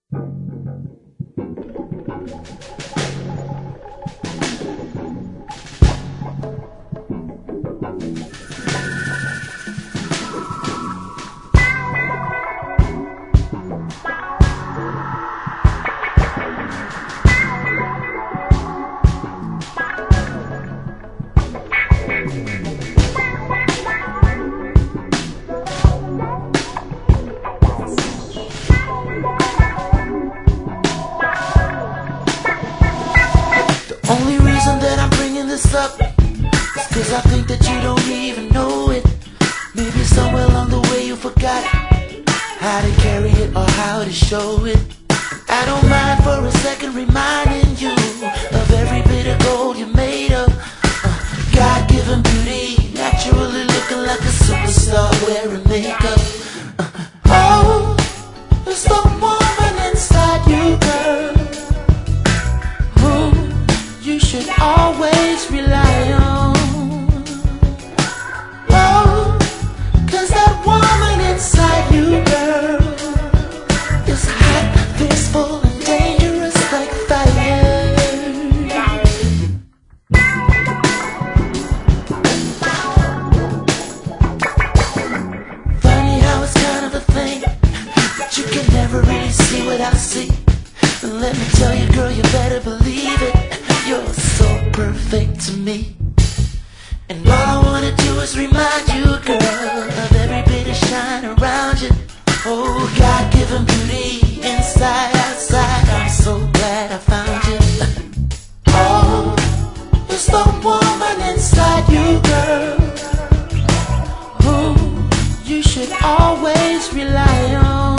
Only reason that I'm bringing this up is cause I think that you don't even know it. Maybe somewhere along the way you forgot how to carry it or how to show it. I don't mind for a second reminding you of every bit of gold you made of. God-given beauty, naturally looking like a superstar wearing makeup. Oh, it's the woman inside you, girl, you should always rely on. Oh, cause that woman inside you, girl, is hot, peaceful, and dangerous like fire. Funny how it's kind of a thing that you can never really see what I see. And let me tell you, girl, you better believe it. You're so perfect to me. And all I wanna do is remind you, girl, of every bit of shine around you. Oh, God-given beauty, inside, outside, I'm so glad I found you. Oh, it's the woman inside you, girl, who you should always rely on.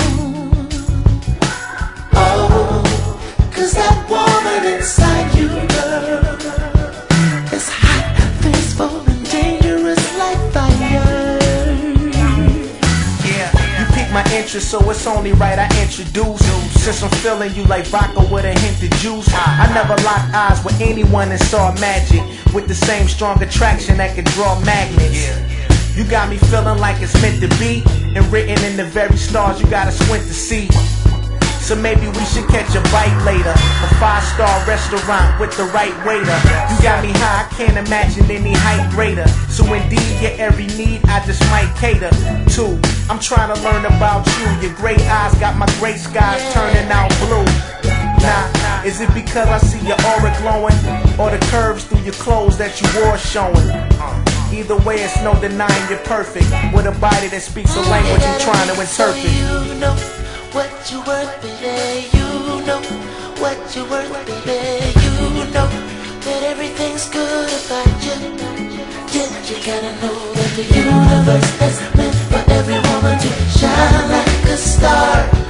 Oh, cause that woman inside you, girl, is hot, peaceful, and dangerous like fire. Yeah, you piqued my interest, so it's only right I introduce. Since I'm feeling you like vodka with a hint of juice, I never locked eyes with anyone and saw magic with the same strong attraction that could draw magnets. You got me feeling like it's meant to be, and written in the very stars you gotta squint to see. So maybe we should catch a bite later, a 5-star restaurant with the right waiter. You got me high, I can't imagine any height greater. So indeed, your every need I just might cater to. I'm trying to learn about you. Your gray eyes got my gray skies turning out blue. Nah, is it because I see your aura glowing, or the curves through your clothes that you wore showing? Either way, it's no denying you're perfect, with a body that speaks a language I'm trying to interpret. You know what you worth, baby. You know what you worth, baby. You know that everything's good about you. Yeah, you gotta know that the universe is meant for every woman to shine like a star.